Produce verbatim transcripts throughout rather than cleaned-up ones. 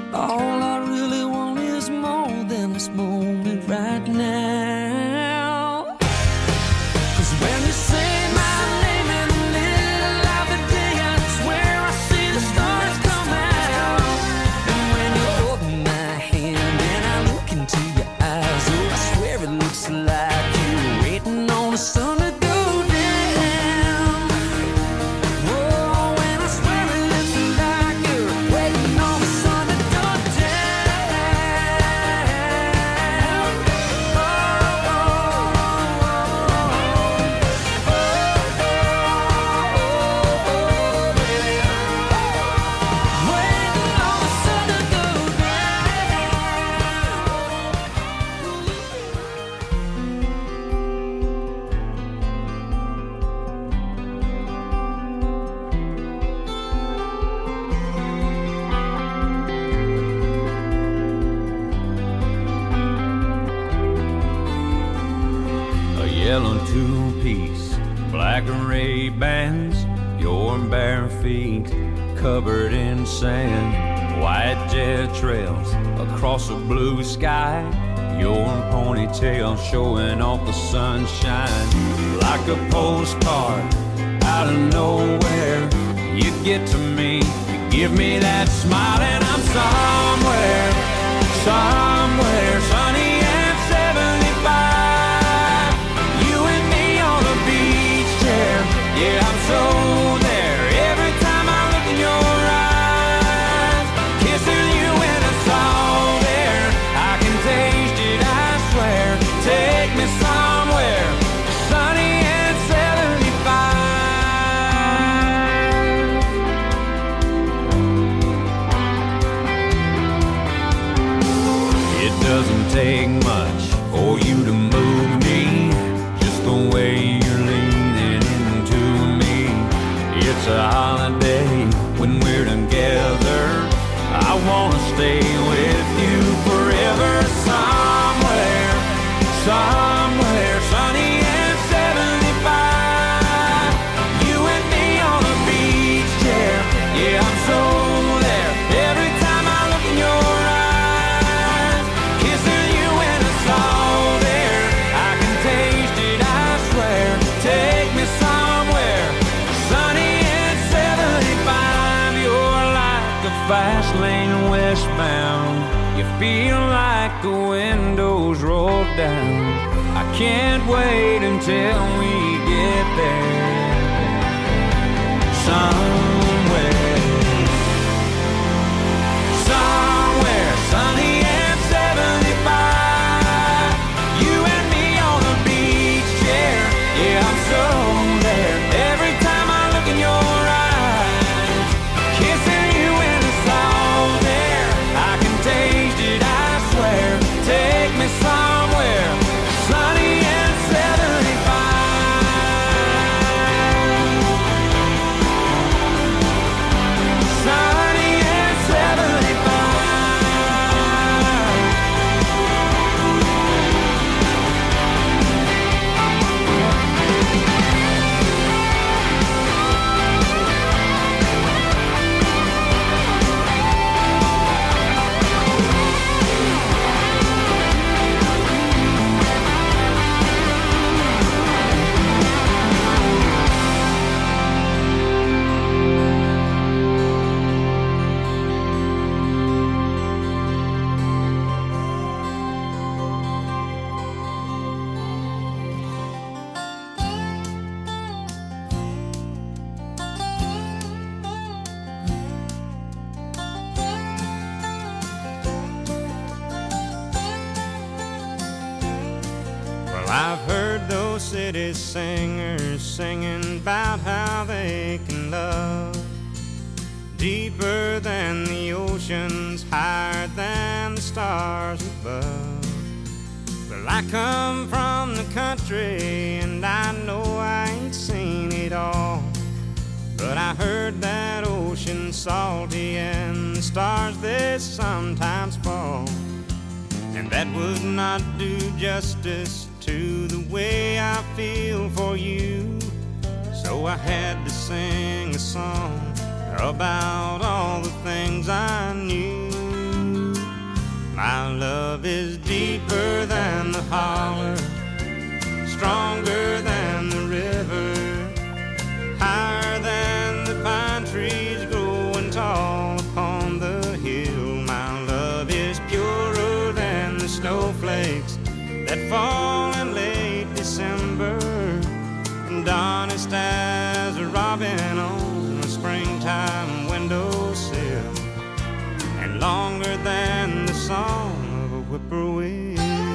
All I really want is more than this moment right now. 'Cause when you say my name in the middle of the day, I swear I see the stars come out. And when you open my hand and I look into your eyes, oh, I swear it looks like you're waiting on the sun to go down. Oh, and I swear it looks like you're waiting on the sun to go down. Oh, oh, oh, oh, oh, baby. Waiting on the sun to go A yellow two-piece, black array bands, your bare feet covered in sand, white jet trails across a blue sky, your ponytail showing off the sunshine. Like a postcard out of nowhere, you get to me, you give me that smile, and I'm somewhere, somewhere sunny and seventy-five. You and me on the beach chair, yeah, I'm so there. Every time I look in your eyes, kissing you and it's all there. I can taste it, I swear. Take me somewhere sunny and seventy-five. It doesn't take much for you to move me, just the way you're leaning into me. It's a holiday when we're together. I wanna stay with you forever. Somewhere, somewhere sunny and seventy-five. You and me on a beach chair, yeah, I'm so there. Every time I look in your eyes, kissing you and it's all there. I can taste it, I swear. Take me somewhere sunny and seventy-five. You're like a fast lane westbound. You feel like the windows roll down. I can't wait until we get there. Somewhere, somewhere sunny and seventy-five. You and me on a beach chair, yeah, I'm so there. Every time I look in your eyes, kissing you and it's all there. I can taste it, I swear. Take me somewhere sunny and seventy-five. Sunny and seventy-five. Well, I've heard those city singers singing about how they can love deeper than the oceans, higher than the stars above. Well, I come from the country and I know I ain't seen it all, but I heard that ocean salty and the stars they sometimes fall. And that would not do justice to the way I feel for you. So I had to sing a song about all the things I knew. is deeper than the holler, stronger than the river, higher than the pine trees growing tall upon the hill. My love is purer than the snowflakes that fall in late December, and honest as a robin on a springtime windowsill, and longer than the song of a whippoorwill.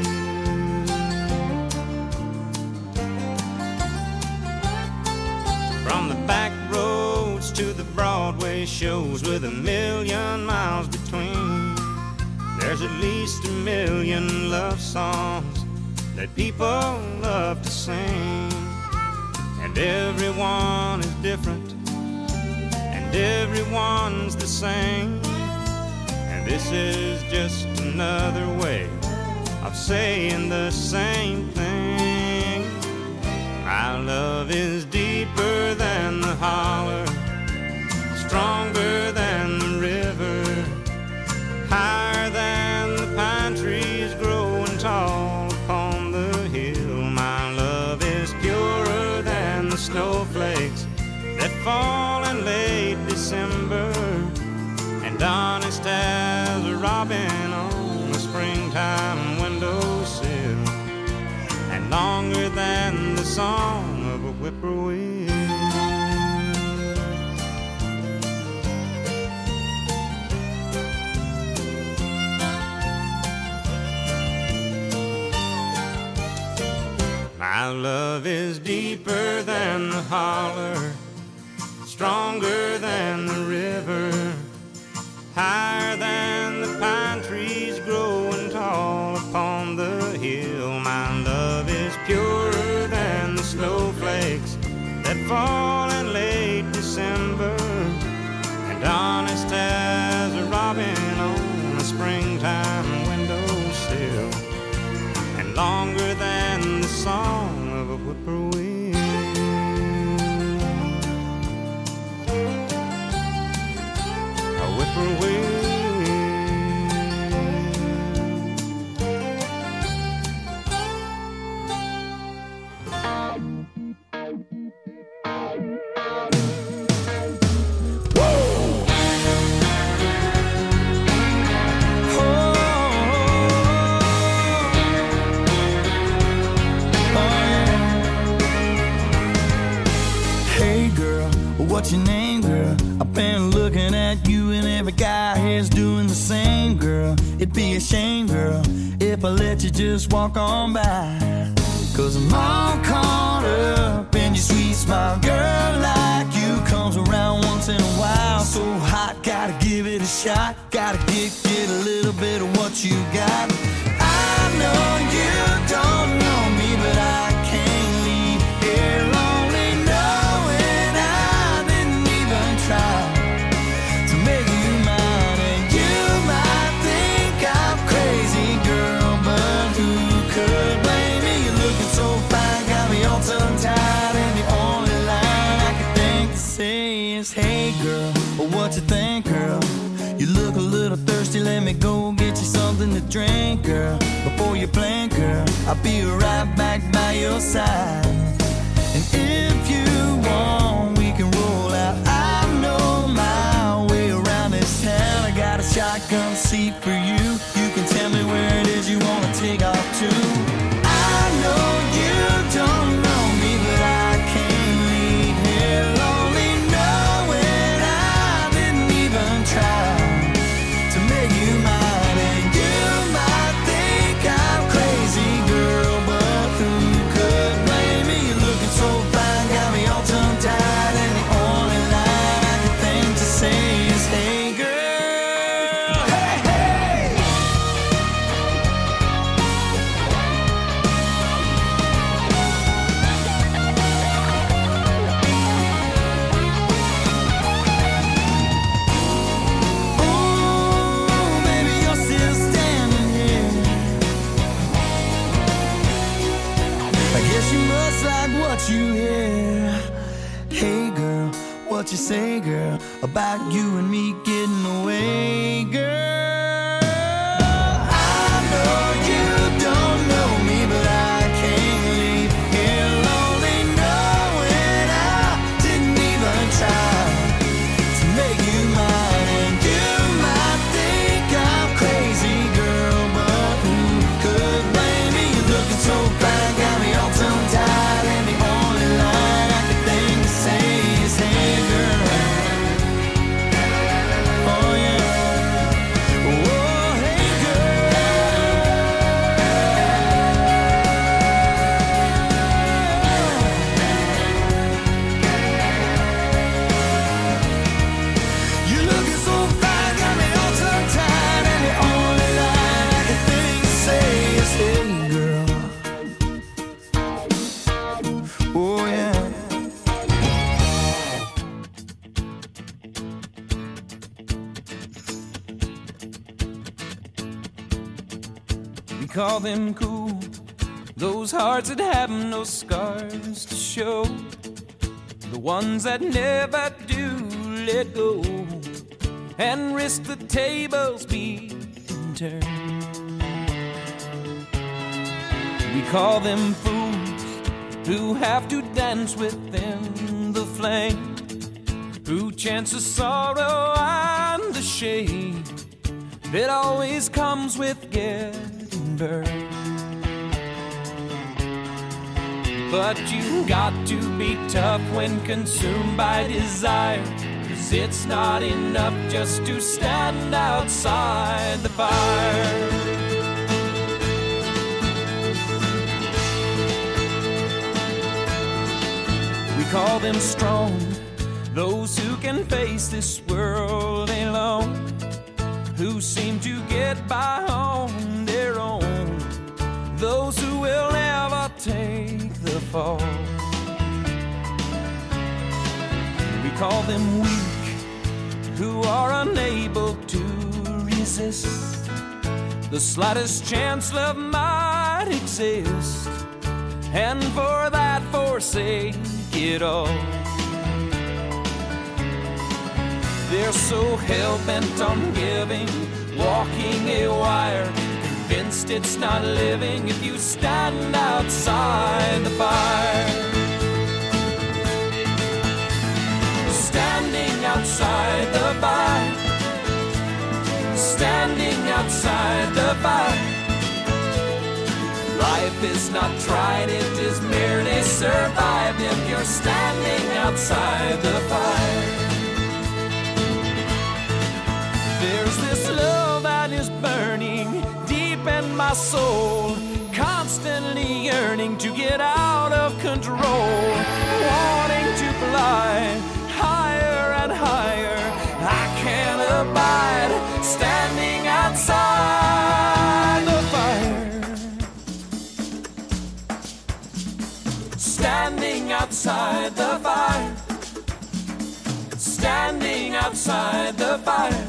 From the back roads to the Broadway shows with a million miles between, there's at least a million love songs that people love to sing. And everyone is different, and everyone's the same. And this is just another way of saying the same thing. My love is deeper than the holler, stronger than the river, higher than the pine trees growing tall upon the hill. My love is purer than the snowflakes that fall in late December, and honest as a robin on a springtime windowsill, and longer than the song of a whippoorwill. My love is deeper than the holler, stronger than the river, higher than the pine trees growing tall upon the hill. My love is purer than the snowflakes that fall in late December, and honest as a robin on a springtime windowsill, and longer than the song of a whippoorwill. A whippoorwill. What's your name, girl? I've been looking at you and every guy here's doing the same, girl. It'd be a shame, girl, if I let you just walk on by. Cause I'm all caught up in your sweet smile. Girl like you comes around once in a while. So hot, gotta give it a shot. Gotta get, get a little bit of what you got. I know you don't know me, but I can't leave here lonely knowing I didn't even try to make you mine. And you might think I'm crazy, girl, but who could blame me? You're looking so fine, got me all tongue-tied, and the only line I can think to say is, hey girl, well, what you think, girl? You look a little thirsty, let me go get you something to drink, girl. Before you blink, girl, I'll be right back by your side. And if you want, we can roll out. I know my way around this town. I got a shotgun seat for you. You can tell me where it is you want to take off to. I know you don't know me, but I can't leave here lonely knowing I didn't even try to make you mine. And you might think I'm crazy, girl, but who could blame me? You're looking so fine, got me all tongue-tied, and the only line I can think to say is, hey girl, hey, hey. Ooh, baby, you're still standing here. I guess you must like what you hear. Hey girl, what you say, girl, about you and me getting away, girl? I know you call them cool, those hearts that have no scars to show, the ones that never do let go and risk the tables being turned. We call them fools who have to dance within the flame, who chance the sorrow and the shame that always comes with getting burned. But you got to be tough when consumed by desire, 'cause it's not enough just to stand outside the fire. We call them strong, those who can face this world alone, who seem to get by on their own, those who will never take the fall. We call them weak, who are unable to resist the slightest chance love might exist, and for that forsake it all. They're so hell-bent on giving, walking a wire, convinced it's not living if you stand outside the fire. Standing outside the fire, standing outside the fire. Life is not tried, it is merely survived if you're standing outside the fire. There's this love that is burning deep in my soul, constantly yearning to get out of control, wanting to fly higher and higher. I can't abide standing outside the fire. Standing outside the fire, standing outside the fire.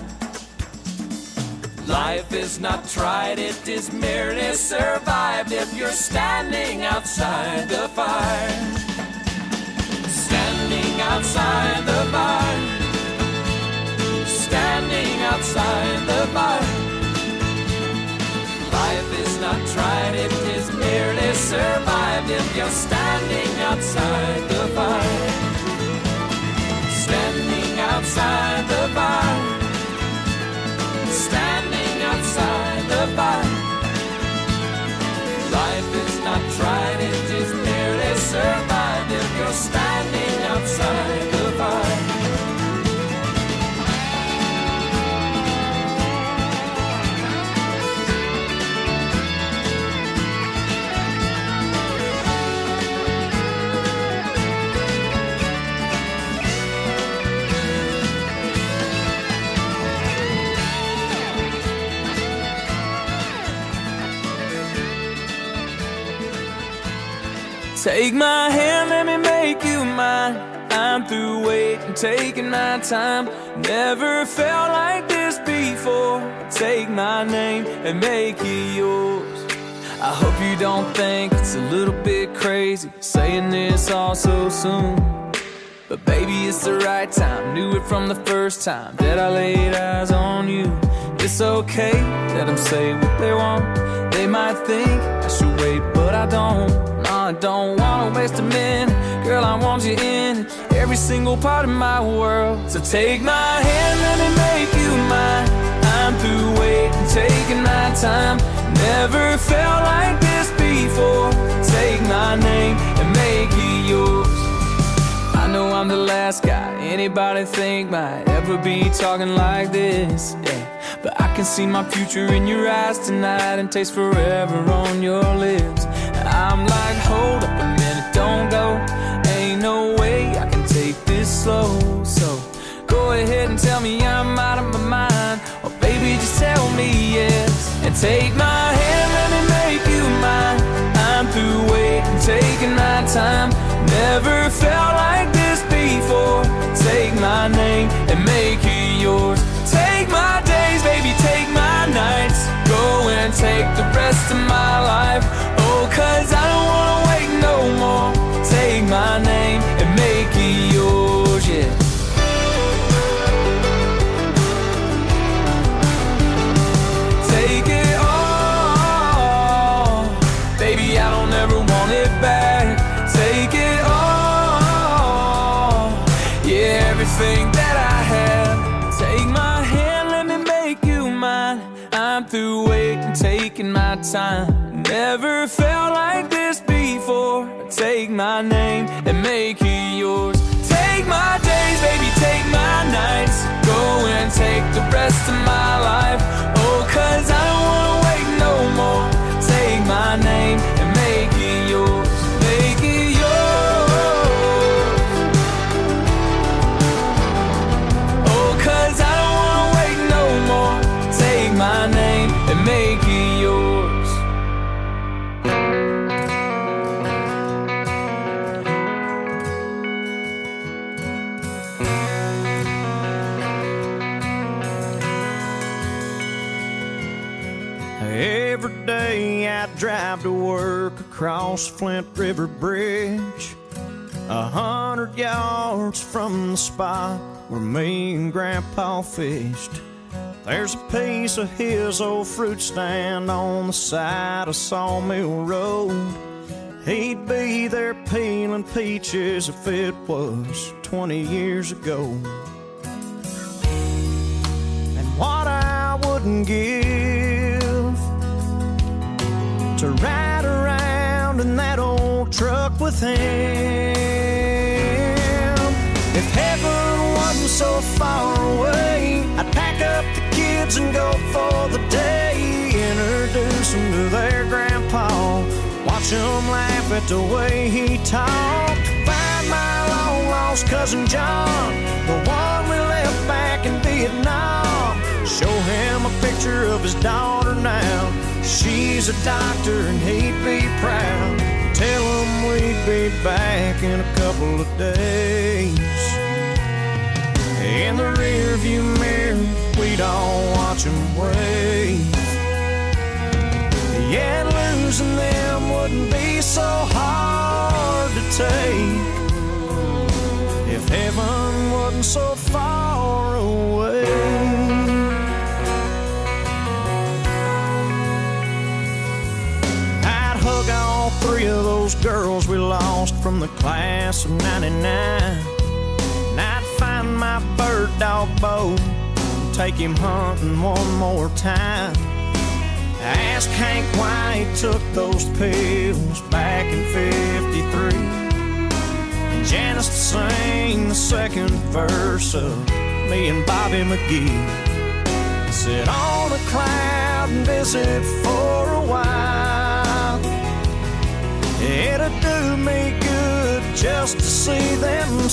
Life is not tried, it is merely survived if you're standing outside the fire. Standing outside the fire, standing outside the fire. Life is not tried, it is merely survived if you're standing outside the fire. Standing outside the fire, standing outside the fire. Life is not tried, it is merely survived if you're standing outside the fire. Take my hand, let me make you mine. I'm through waiting, taking my time. Never felt like this before. Take my name and make it yours. I hope you don't think it's a little bit crazy saying this all so soon, but baby, it's the right time. Knew it from the first time that I laid eyes on you. It's okay, let them say what they want. They might think I should wait, but I don't. I don't wanna waste a minute, girl, I want you in every single part of my world. So take my hand, let me make you mine. I'm through waiting, taking my time. Never felt like this before. Take my name and make it yours. I know I'm the last guy anybody think might ever be talking like this, yeah. But I can see my future in your eyes tonight and taste forever on your lips. I'm like, hold up a minute, don't go. Ain't no way I can take this slow. So go ahead and tell me I'm out of my mind, or baby, just tell me yes. And take my hand, let me make you mine. I'm through waiting, taking my time. Never felt like this before. Take my name and make it yours. Take my days, baby, take my nights. Go and take the rest of my taking my time. Never felt like this before. Take my name and make it yours. Take my days, baby, take my nights. Go and take the rest of my life. Oh, cause I don't wanna wait no more. Take my name and make it yours. Make it yours. Oh, cause I don't wanna wait no more. Take my name and make it yours. Every day I drive to work across Flint River Bridge, a hundred yards from the spot where me and Grandpa fished. There's a piece of his old fruit stand on the side of Sawmill Road. He'd be there peeling peaches if it was twenty years ago. And what I wouldn't give to ride around in that old truck with him. If heaven wasn't so far away, I'd pack up the kids and go for the day. Introduce them to their grandpa, watch them laugh at the way he talked. Find my long lost cousin John, the one we left back in Vietnam. Show him a picture of his daughter now. She's a doctor and he'd be proud. Tell him we'd be back in a couple of days. In the rearview mirror, we'd all watch him wave. Yeah, losing them wouldn't be so hard to take if heaven wasn't so far away. All three of those girls we lost from the class of ninety-nine. And I'd find my bird dog Bo and take him hunting one more time. I asked Hank why he took those pills back in fifty-three, and Janice to sing the second verse of me and Bobby McGee. Sit on a cloud and visit for a while. It'd do me good just to see them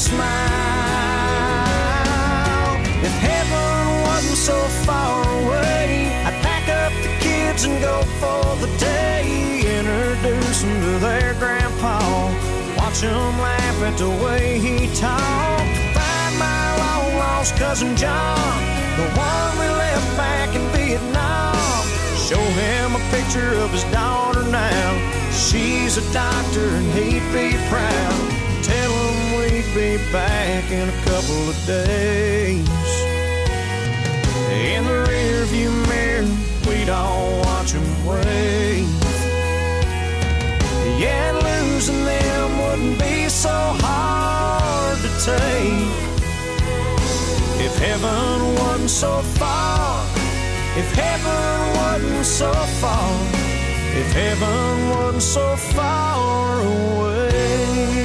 smile. If heaven wasn't so far away, I'd pack up the kids and go for the day. Introduce them to their grandpa, watch them laugh at the way he talked. Find my long lost cousin John, the one we left back in Vietnam. Show him a picture of his daughter now. She's a doctor and he'd be proud. Tell him we'd be back in a couple of days. In the rearview mirror, we'd all watch him wave. Yeah, losing them wouldn't be so hard to take if heaven wasn't so far. If heaven wasn't so far. If heaven wasn't so far away.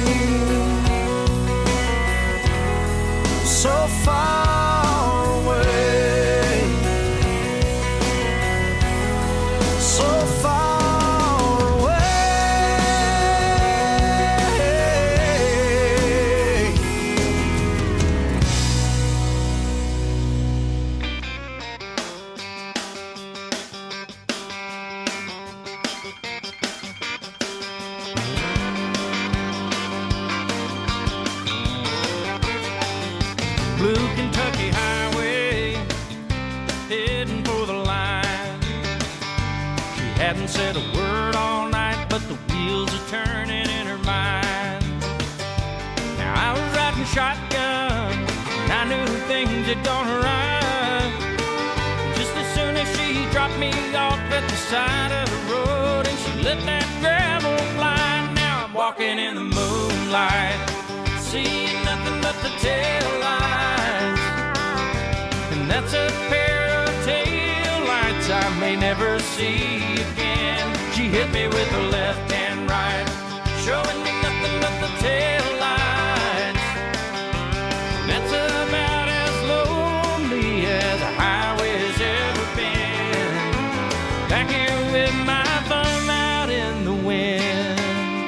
So far away. So far away. Blue Kentucky highway, heading for the line. She hadn't said a word all night, but the wheels are turning in her mind. Now I was riding shotgun, and I knew things had gone right. Just as soon as she dropped me off at the side of the road, and she let that gravel fly. Now I'm walking in the moonlight, seeing nothing but the tail lights. And that's a pair of tail lights lights I may never see again. She hit me with her left and right, showing me nothing but the tail lights. That's about as lonely as a highway's ever been. Back here with my thumb out in the wind.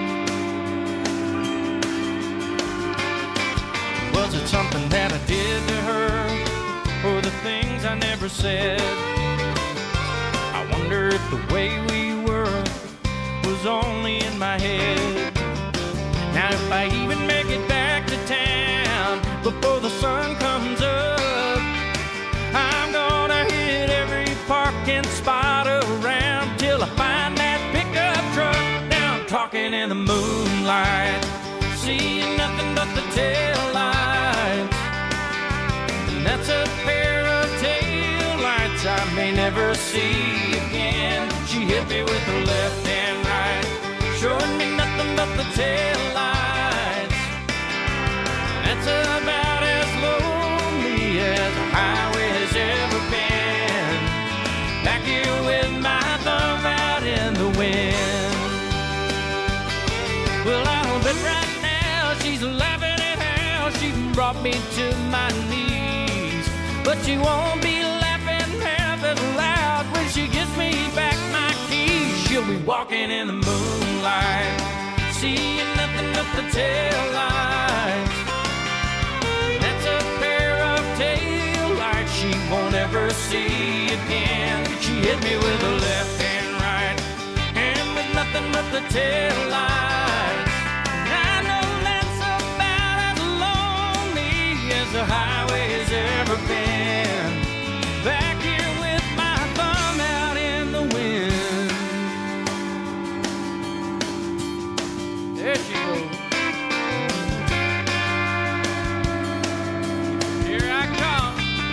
Was it something that I did to her, or the things I never said? I wonder if the way we were was only in my head. Now if I even make it back to town before the sun comes up, I'm gonna hit every parking spot around till I find that pickup truck. Now I'm talking in the moonlight, seeing nothing but the tail lights. And that's a pair of tail lights I may never see again. She hit me with her left and right, showing me nothing but the tail lights. That's about as lonely as a highway has ever been. Back here with my thumb out in the wind. Well, I'll bet right now she's laughing at how she brought me to my knees. But she won't be laughing half as loud when she gives me back my keys. She'll be walking in the moonlight, seeing nothing but the tail lights. That's a pair of tail lights she won't ever see again. She hit me with her left and right, and with nothing but the tail lights. I know that's about as lonely as the highway has ever been. Back here with my thumb out in the wind. There she goes. Here I come.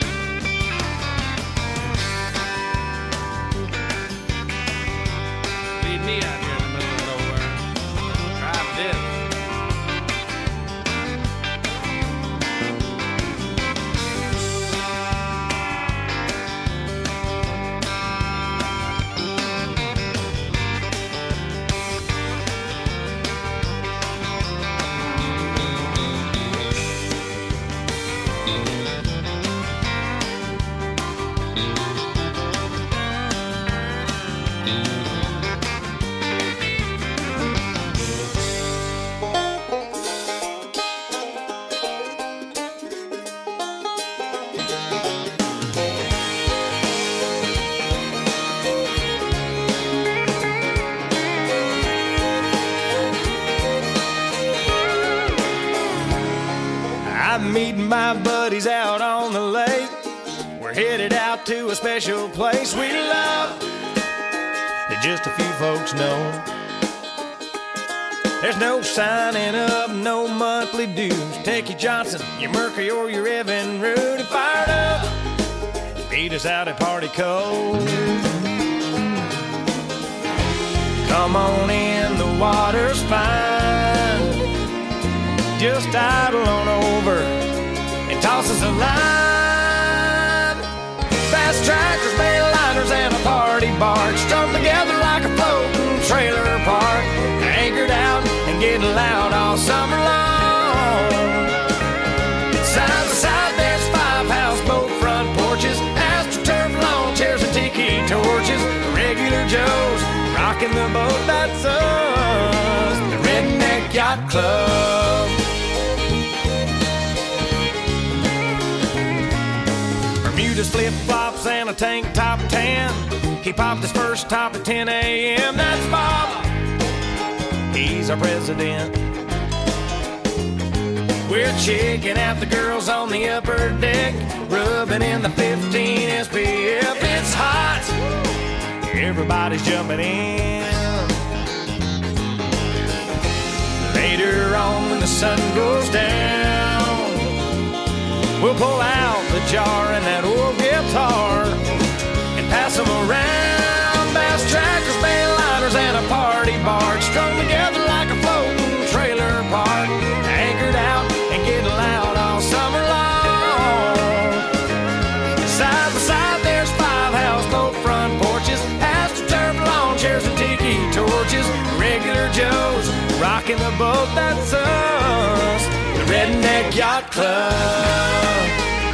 Leave me out here in the middle of nowhere. Drive this. I'm meeting my buddies out on the lake. We're headed out to a special place we love that just a few folks know. There's no signing up, no monthly dues. Take your Johnson, your Mercury, or your Evan Rude and fired up. Meet us out at Party Cove. Come on in, the water's fine. Just idle on over and toss us a line. Fast tractors, mainliners, and a party barge strung together like a floating trailer park. Anchored out and getting loud all summer long. Side by side, there's five houseboat front porches, AstroTurf lawn chairs and tiki torches. Regular Joes rocking the boat, that's us, the Redneck Yacht Club. Bermuda's flip-flops and a tank top tan. He popped his first top at ten a.m. That's Bob, he's our president. We're checking out the girls on the upper deck, rubbing in the fifteen S P F. It's hot, everybody's jumping in. Later on when the sun goes down, we'll pull out the jar and that old guitar and pass them around. Bass tractors, mainliners, and a party barge strung together like a floating trailer park. Anchored out and getting loud all summer long. Side by side, there's five houseboat front Yacht Club.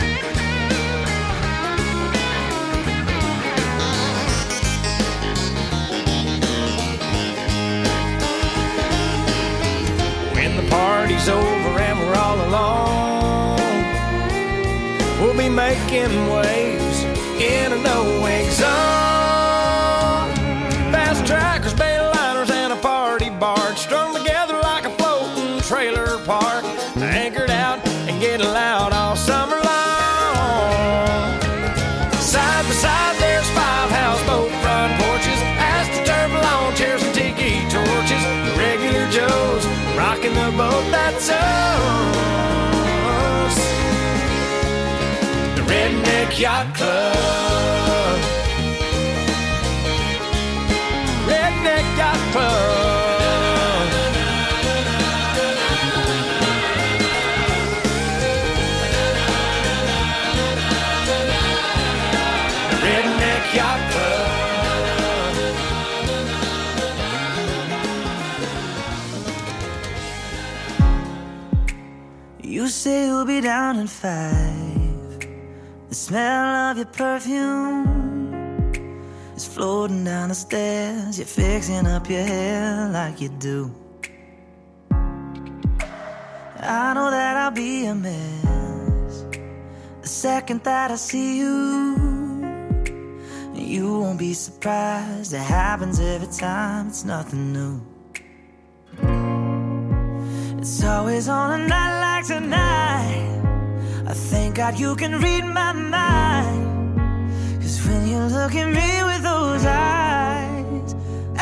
When the party's over and we're all alone, we'll be making waves in a no-wake zone. Fast trackers, bayliners, and a party barge strung together like a floating trailer park, anchored out and getting loud all summer long. Side by side there's five houseboat front porches, astroturf lawn chairs and tiki torches. The regular Joes rocking the boat that's us. The Redneck Yacht Club. Redneck Yacht Club. Redneck Yacht Club. You say you'll be down in five. The smell of your perfume is floating down the stairs. You're fixing up your hair like you do. I know that I'll be a mess the second that I see you. You won't be surprised, it happens every time, it's nothing new. It's always on a night like tonight. I thank God you can read my mind, 'cause when you look at me with those eyes,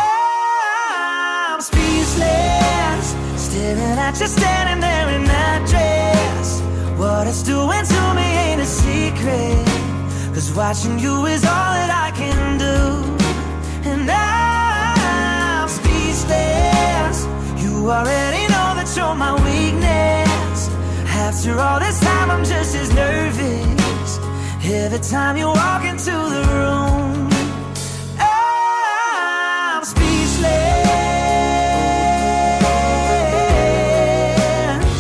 I'm speechless, staring at you standing there in that dress. What it's doing to me ain't a secret, 'cause watching you is all that I can do. And I'm speechless, you already know that you're my weakness. After all this time I'm just as nervous every time you walk into the room. I'm speechless.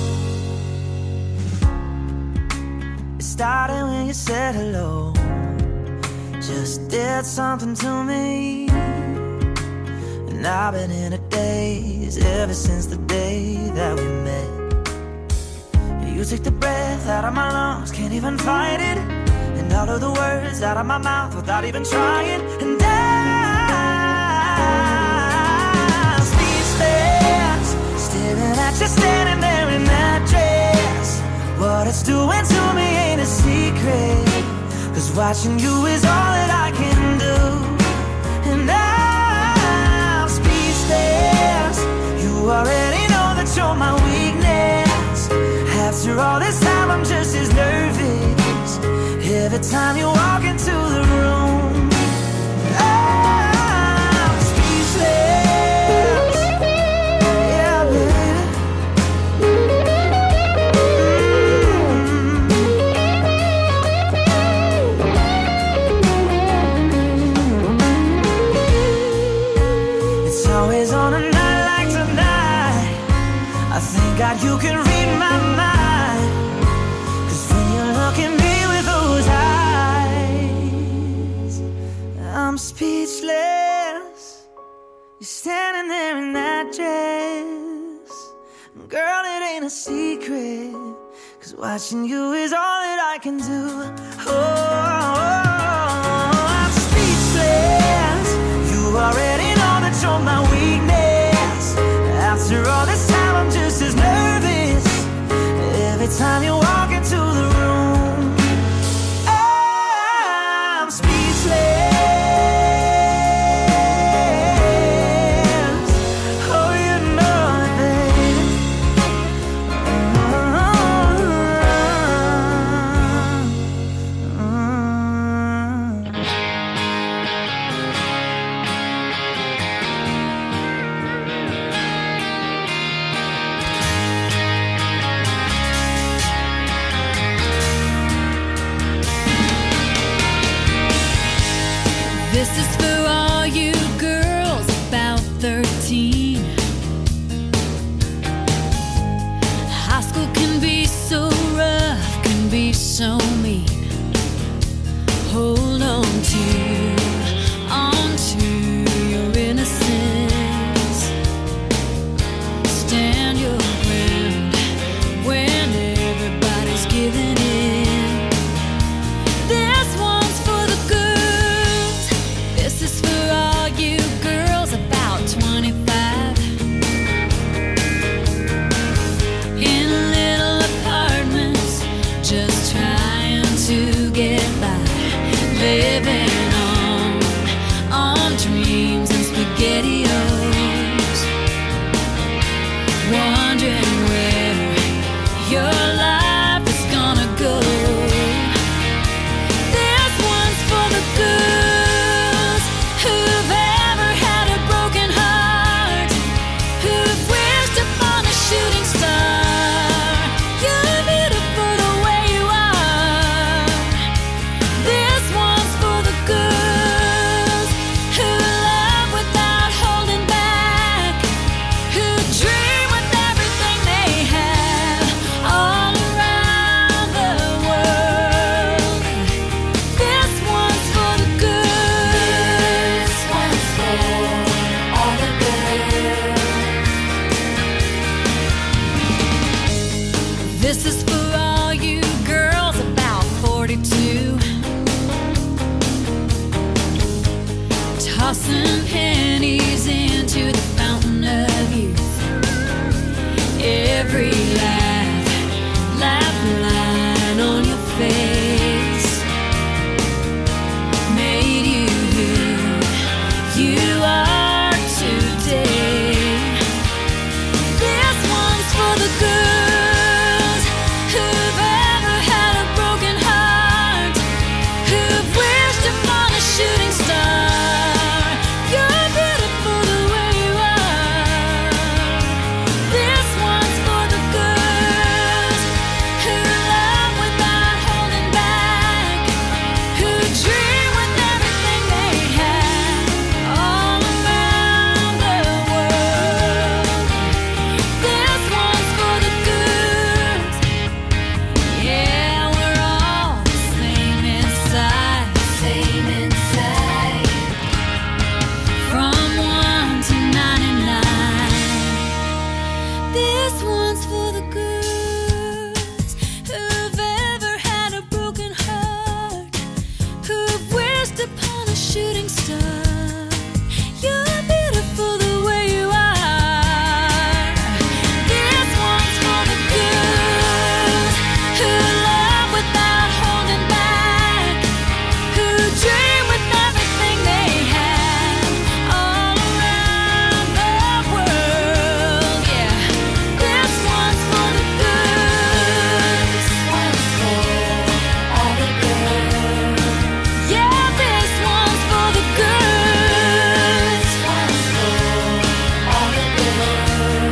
It started when you said hello, just did something to me. And I've been in a daze ever since the day that we met. You took the breath out of my lungs, can't even fight it, and all of the words out of my mouth without even trying. And I'm speechless, staring at you standing there in that dress. What it's doing to me ain't a secret, 'cause watching you is all that I can do. And I'm speechless, you already know that you're my weakness. After all this time I'm just as nervous every time you walk into the room. I'm speechless. Yeah, baby. Mm-hmm. It's always on a night like tonight. I thank God you can read my mind. I'm speechless, you're standing there in that dress. Girl, it ain't a secret, 'cause watching you is all that I can do. Oh, I'm speechless, you already know that you're my weakness. After all this time I'm just as nervous every time you walk into the room. I'm speechless. tossing pennies into the fountain of youth. Every laugh, laugh line on your face made you who you are today. This one's for the girls who've ever had a broken heart, who've wished upon a shooting star. You're beautiful the way you are. This one's for the girls who love without holding back, who dream with everything they have all around the world. This one's for the girls. Yeah, we're all the same inside, same inside. From one to ninety-nine. This one's for the girls who've ever had a broken heart, who've wished upon a shooting star. You're beautiful the way you are. This one's for the girls who love without holding back, who dream with everything they have all around the world. Yeah, this one's for the girls. One's for all the girls. Yeah, this one's for the girls. One's for all the girls.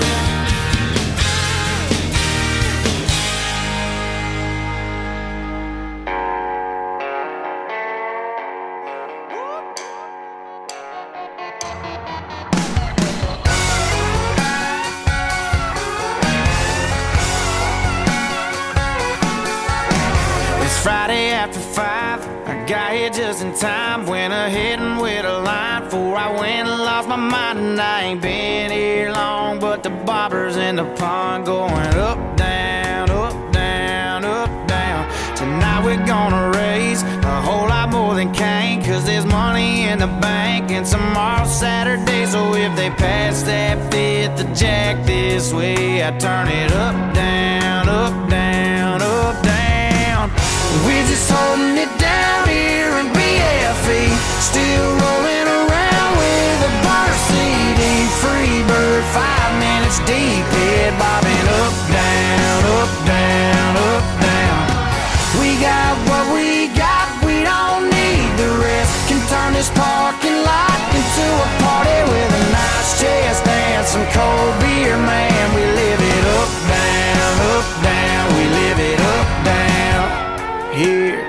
It's Friday after five. I got here just in time. Went ahead and with a line before I went and lost my mind. And I ain't been here long, but the bobbers in the pond going up, down, up, down, up, down. Tonight we're gonna raise a whole lot more than Cain, cause there's money in the bank and tomorrow's Saturday. So if they pass that fifth of Jack this way, I turn it up, down, up, down, up, down. We're just holding it down here in B F E, still rolling around with a bar C D. Free bird, five minutes deep, head bobbing up, down, up, down, up, down. We got what we got, we don't need the rest. Can turn this parking lot into a party with a nice chest and some cold beer, man. We live it up, down, up, down. We live it up, down here.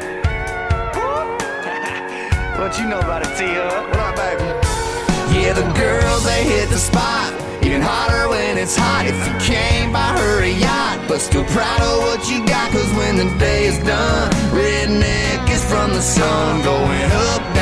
What you know about it, T-Up? What up, baby? Yeah, the girls, they hit the spot. Even hotter when it's hot. If you came by her a yacht, but still proud of what you got, cause when the day is done, redneck is from the sun, going up,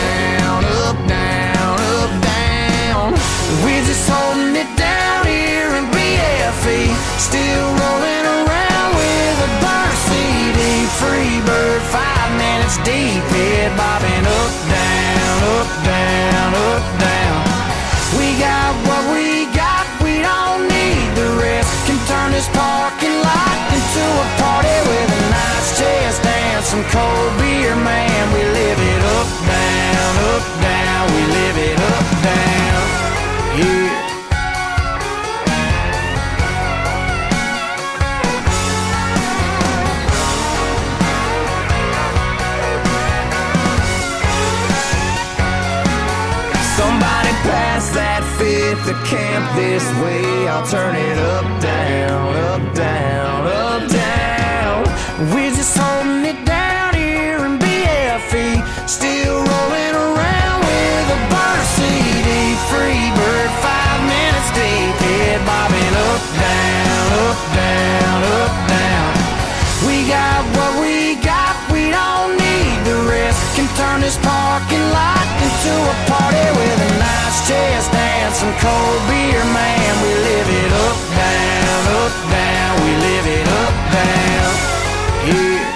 hit the camp this way, I'll turn it up, down, up, down, up, down. We're just holding it down here in B F E, still rolling around with a burner C D. Free bird, five minutes deep, head bobbing up, down, up, down, up, down. We got what we got, we don't need the rest. Can turn this parking lot into a party with a nice chest and some cold beer, man. We live it up, down, up, down. We live it up, down, yeah.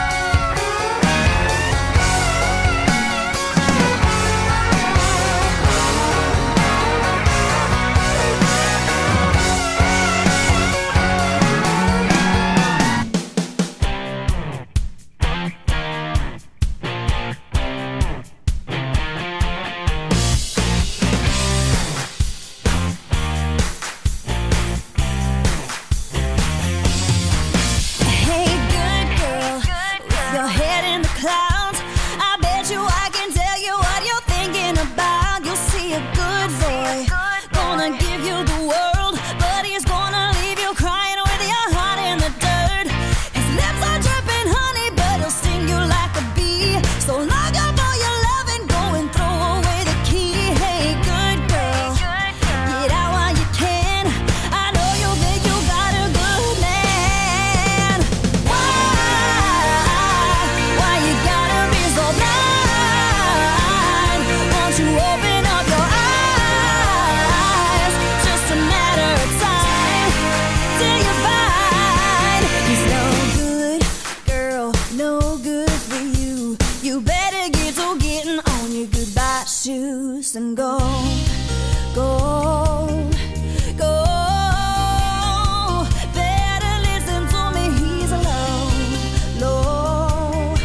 And go, go, go. Better listen to me, he's low, low,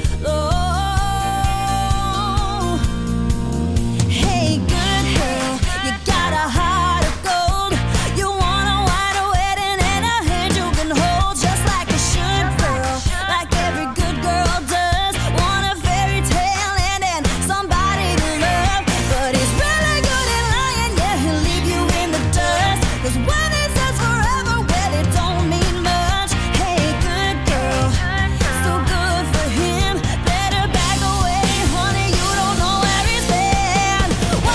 low. Hey, good girl, you got a heart of gold. You want a white wedding and a hand you can hold, just like you should, girl, like every good girl does. Want a fairy tale and then somebody to love. But he's really good at lying, yeah, he'll leave you in the dust. Cause when he says forever, well, it don't mean much. Hey, good girl, so good for him. Better back away, honey, you don't know where he's been.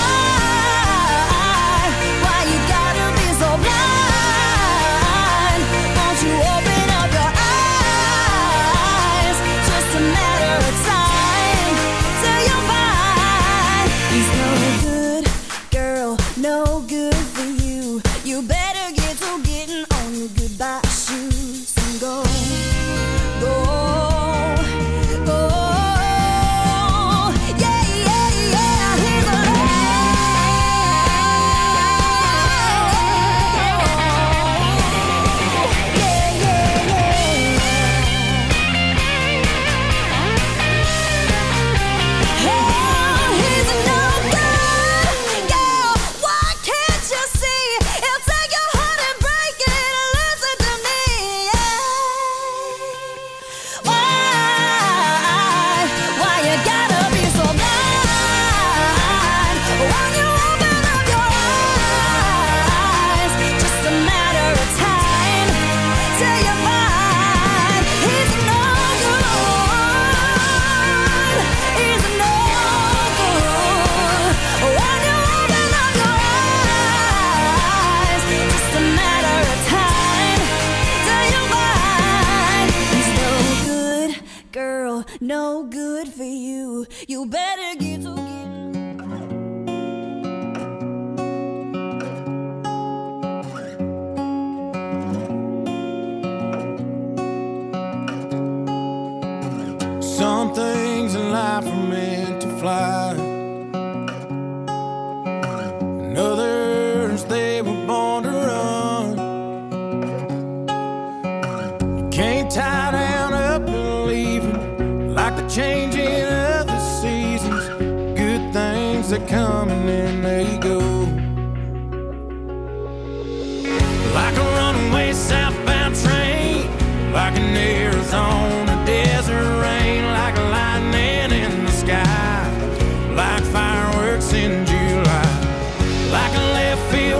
Why, why you gotta be so blind? Won't you open up your eyes? Just a matter of time till you'll find he's no good, girl, no good for you. You better get to getting on your goodbye shoes and go, go, go. Yeah, yeah, yeah, he's alive. Yeah, yeah, yeah. Oh, he's no good, girl. Why can't you see? He'll take your heart and break it. Listen to me, yeah. Why, why you gotta be so blind? When you open up your eyes, just a matter of time till you find he's no good. He's no good. When you open up your eyes, just a matter of time till you find he's no good, girl, no good for you. You better get to getting. Some things in life are meant to fly, and others they were born to run. You can't tie down up and leave it, like the changing of the seasons. Good things that come and then they go, like a runaway southbound train, like an Arizona desert rain, like lightning in the sky, like fireworks in July, like a left field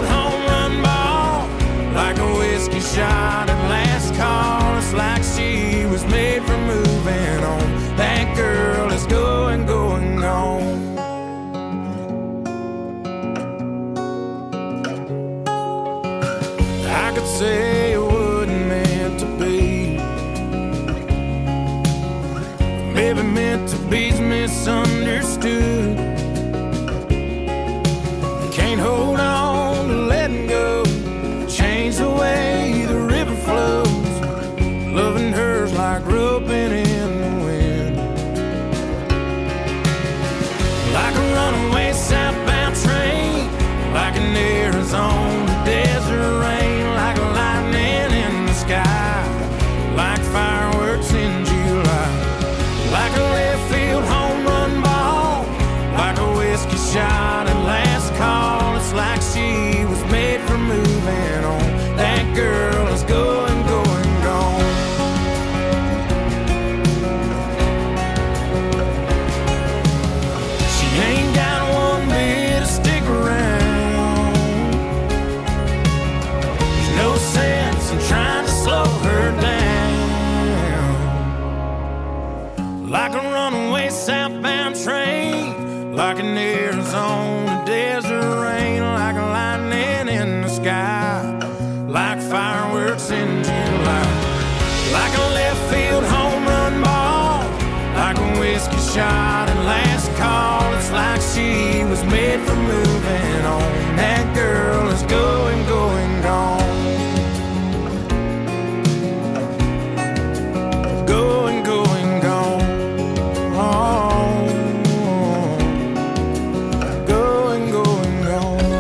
Arizona desert rain, like lightning in the sky, like fireworks in July, like a left field home run ball, like a whiskey shot at last call. It's like she was made for moving on. That girl is going, going, gone. She ain't got one bit to stick around. There's no sense in trying to slow her down. Like a runaway southbound train, like an Arizona desert rain, like a lightning in the sky, like fireworks in July, like a left field home run ball, like a whiskey shot at last call. It's like she was made for moving on. That girl is going, going, gone. Going, going, gone. Oh. Going, going, gone.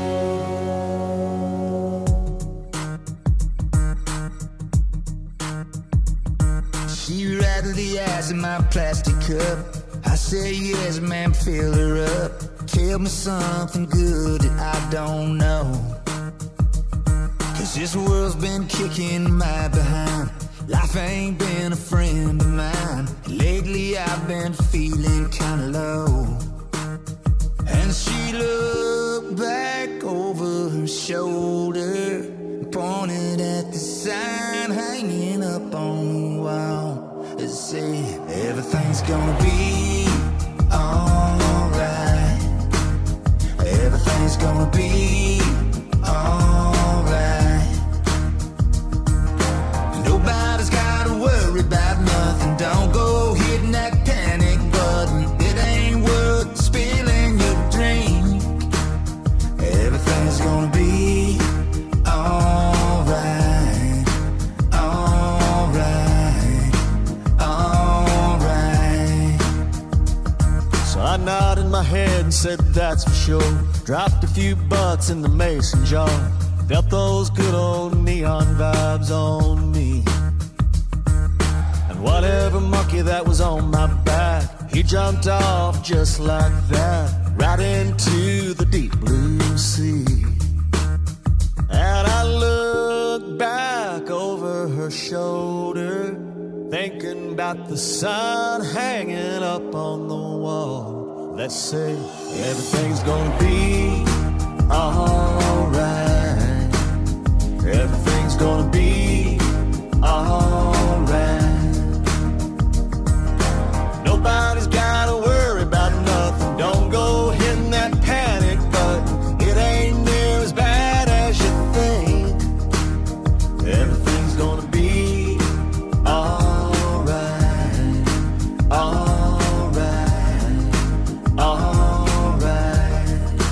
She rattled the ice in my plastic cup. I said yes, ma'am, fill her up. Tell me something good that I don't know, 'cause this world's been kicking my behind. Life ain't been a friend of mine. Lately I've been feeling kinda low. And she looked back over her shoulder, pointed at the sign hanging up on the wall. It said, everything's gonna be alright. Everything's gonna be alright. Nobody's gotta worry about nothing. Don't go hitting that panic button. It ain't worth spilling your drink. Everything's gonna be alright. Alright. Alright. So I nodded my head and said that's for sure. Dropped a few bucks in the mason jar. Felt those good old neon vibes on me. And whatever monkey that was on my back, he jumped off just like that, right into the deep blue sea. And I looked back over her shoulder, thinking about the sign hanging up on the wall. Let's say everything's gonna be alright. Everything's gonna be alright. Nobody's gotta worry about nothing. Don't go hitting that panic button. It ain't near as bad as you think. Everything's gonna be alright. Alright. Alright.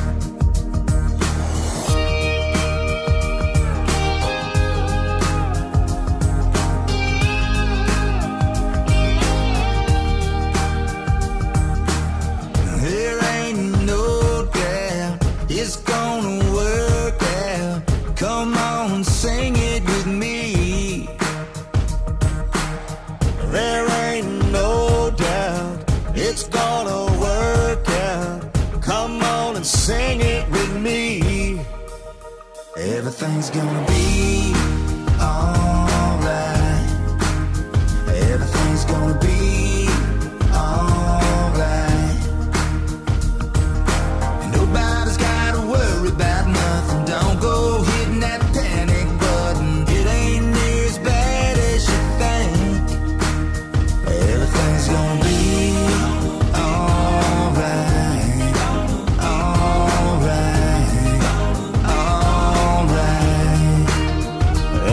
There ain't no doubt it's gonna work out. Come on, sing it with me. There ain't no doubt it's gonna work out. Come on and sing it with me. Everything's gonna be alright. Everything's gonna be alright. Nobody's gotta worry about nothing. Don't go hitting that panic button. It ain't near as bad as you think. Everything's gonna be alright. Alright. Alright.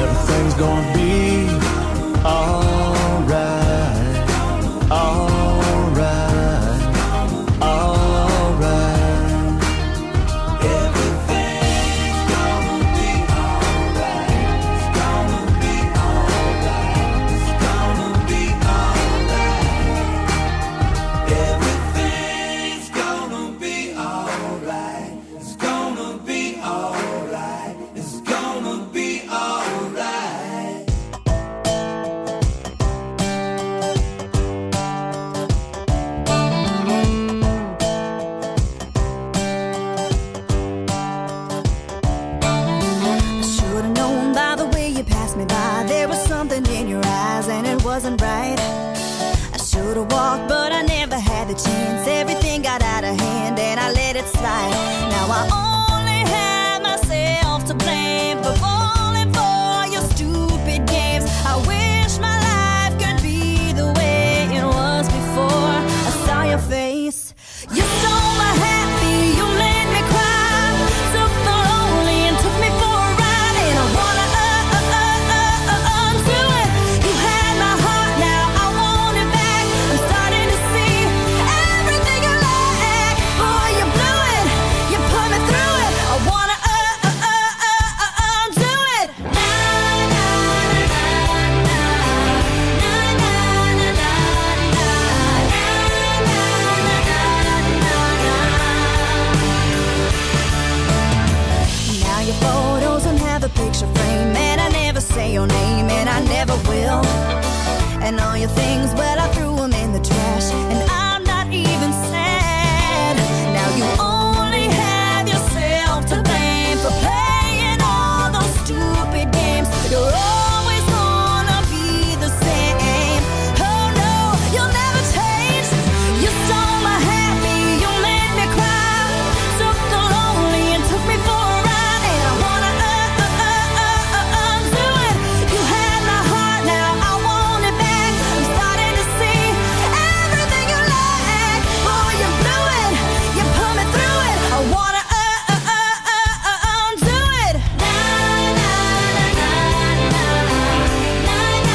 your things, well, I threw them in the trash, and I'm not even sad. Now you only have yourself to blame for playing all those stupid games. You're always gonna be the same. Oh no, you'll never change. You stole my happy, you made me cry. Took the lonely and took me for a ride, and I wanna uh, uh, uh, uh, uh, undo it. You had my heart, now I want it back. I'm starting to see everything you like. Boy, you blew it, you put me through it. I wanna uh, uh, uh, uh, uh, undo it. Na na na na na na na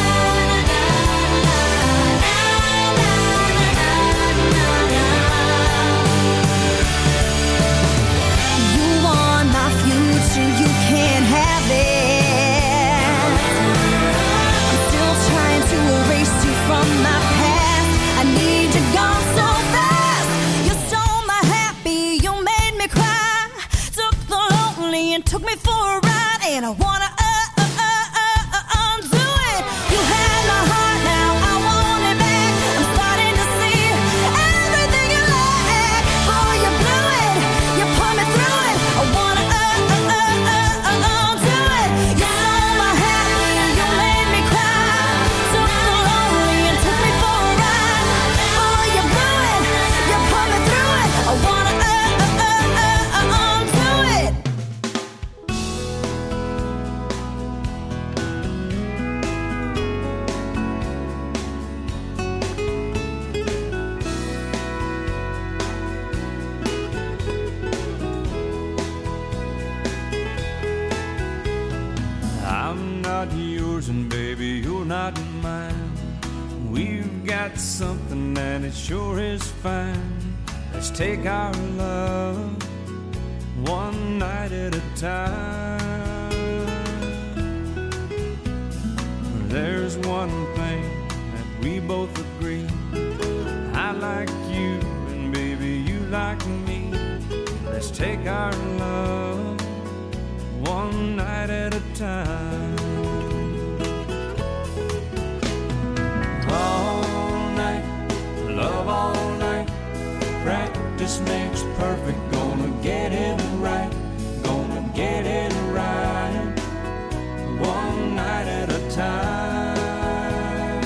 You want my future, you can't have it. I'm still trying to erase you from my past. I need you gone so fast. You stole my happy, you made me cry. Took the lonely and took me for a ride, and I wanna uh, uh, uh, uh, uh, undo it. You had my heart, now I want it back. I'm starting to see everything you like. Boy, you blew it, you put me through it. I wanna uh, uh, uh, uh, uh, undo it. You stole my happy, you made me cry. Took the lonely and took me for a ride. Boy, you blew it, you put me through it. I wanna uh, uh, uh, uh, uh, undo it. I'm not yours and baby, you're not mine. We've got something and it sure is fine. Let's take our love one night at a time. There's one thing that we both agree. I like you and baby, you like me. Let's take our love one night at a time. All night, love all night. Practice makes perfect. Gonna get it right. Gonna get it right. One night at a time.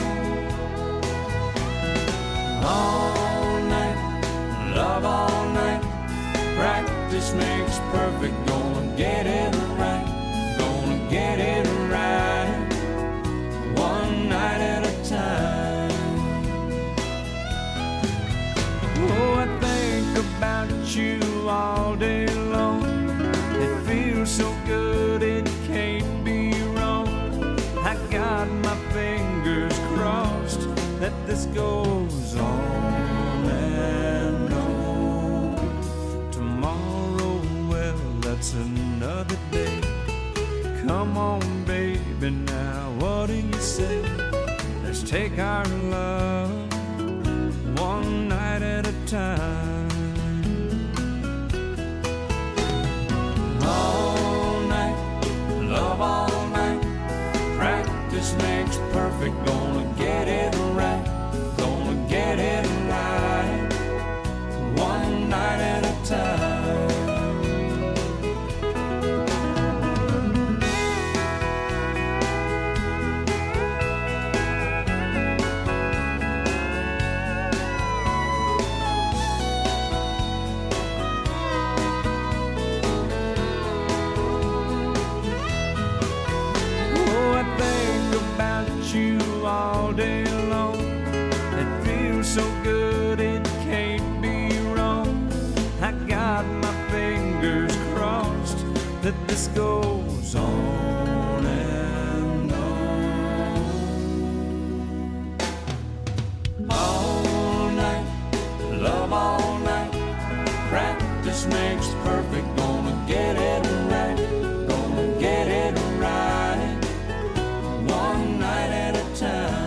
All night, love all night. Practice makes perfect. Gonna get it right. Gonna get it right. One night at a time. Oh, I think about you all day long. It feels so good, it can't be wrong. I got my fingers crossed that this goes on and on. Tomorrow, well, that's another day. Come on, baby, now what do you say? Let's take our love one night at a time. All night, love all night. Practice makes perfect. Gonna get it right. Gonna get it right. One night at a time. Oh, I think about you all day long. It feels so good, it can't be wrong. I got my fingers crossed that this goes on and on. All night, love all night. Practice makes perfect. Gonna get it right. Gonna get it right. One night at a time.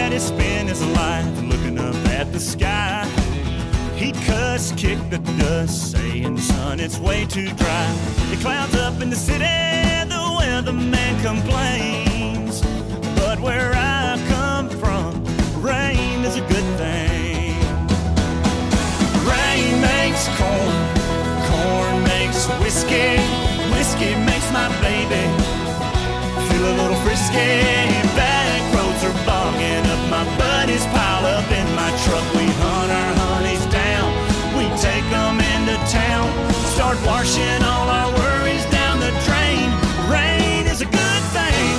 night he spent his life looking up at the sky. He'd cuss, kick the dust, saying, son, it's way too dry. The clouds up in the city, the weatherman complains. But where I come from, rain is a good thing. Rain makes corn, corn makes whiskey, whiskey makes my baby feel a little frisky. Back roads are bogging up, my buddies pile up in my truck. We hunt our honeys down, we take them into town, start washing all our worries down the drain. Rain is a good thing.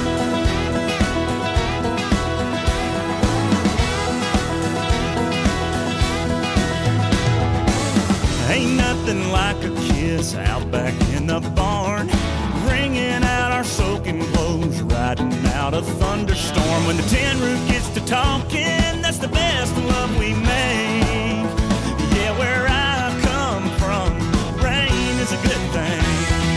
Ain't nothing like a kiss out back in the barn, wringing out our soaking clothes, riding out a thunderstorm. When the tin roof gets to talking, that's the best love we make. Yeah, where I come from, rain is a good thing.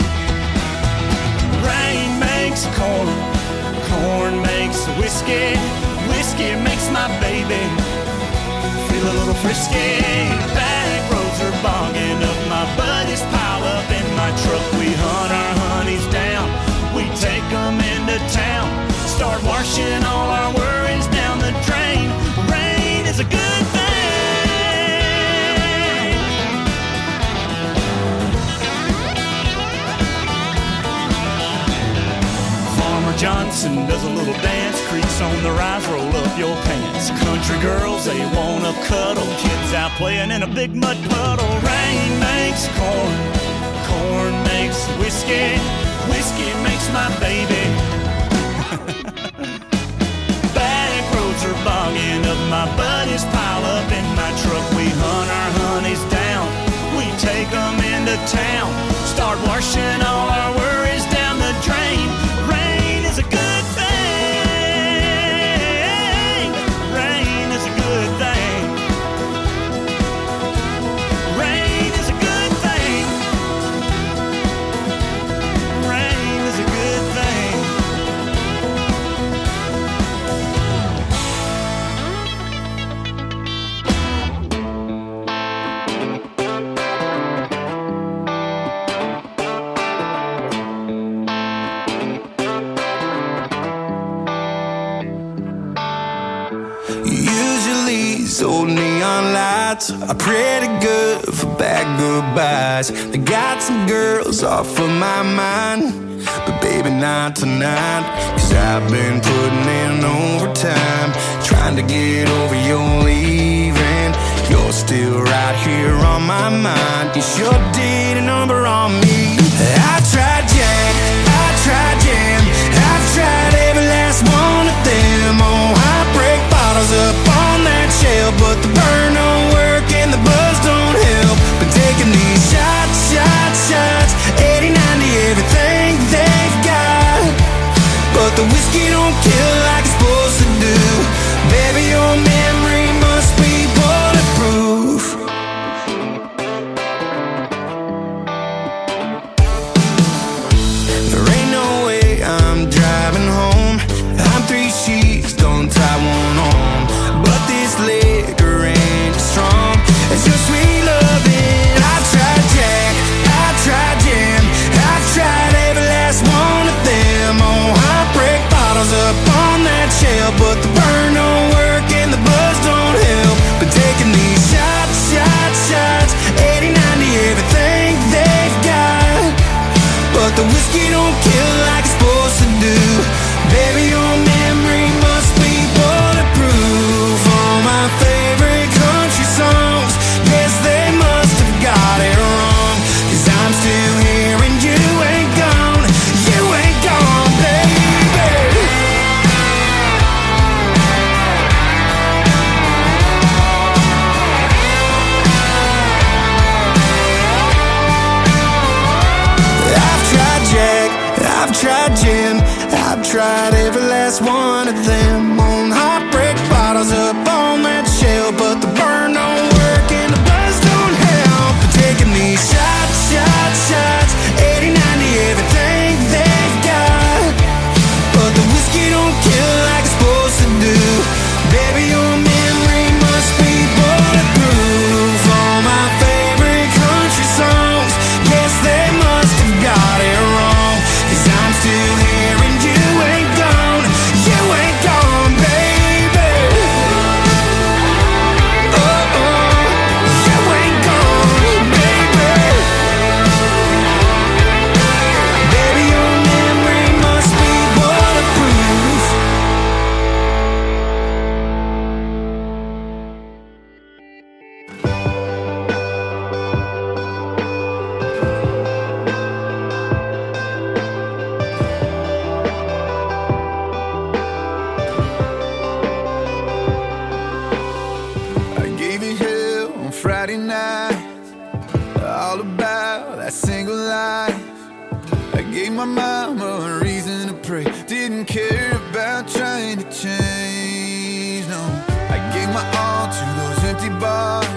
Rain makes corn, corn makes whiskey, whiskey makes my baby feel a little frisky. Back roads are bogging up, my buddies pile up in my truck. We hunt our honeys down, we take them into town, start washing all our worries down the drain. Rain is a good thing. Farmer Johnson does a little dance, creaks on the rise, roll up your pants. Country girls, they wanna cuddle, kids out playing in a big mud puddle. Rain makes corn, corn makes whiskey, whiskey makes my baby. Back roads are bogging up, my buddies pile up in my truck. We hunt our honeys down, we take them into town, start washing all our worries down the drain. Rain is a good thing. Rain is a good thing. Rain is a good thing. Rain is a good thing. Usually these old neon lights are pretty good for bad goodbyes. They got some girls off of my mind, but baby not tonight. Cause I've been putting in overtime, trying to get over your leaving. You're still right here on my mind. You sure did a number on me. I tried Jack, I tried Jam, I've tried every last one of them. Oh, I break bottles up on that shelf, but the burn don't work and the buzz don't help. Been taking these shots, shots, shots, eighty, ninety, everything they've got, but the whiskey don't kill like it's supposed to do. Baby, your memory must be bulletproof. There ain't no way I'm driving home, I'm three sheets, don't tie one on, but this liquor ain't as strong as your sweet loving. I've tried Jack, I've tried Jam, I've tried every last one of them. Oh, I break bottles up on that shelf, but the burn don't work and the buzz don't help. Been taking these shots, shots, shots, eighty, ninety, everything they've got, but the whiskey don't kill like it's supposed to do. Baby, your memory must be bulletproof. All my favorite country songs, yes, they must have got it wrong. Cause I'm still here and you ain't gone, you ain't gone, baby. I've tried Jack, I've tried Jim, I've tried every last one of them. On heartbreak bottles up on that shelf, but the burn don't work and the buzz don't help. Taking these shots, shots, shots, eighty, ninety, everything they've got, but the whiskey don't kill like it's supposed to do. care about trying to change, no. I gave my all to those empty bars.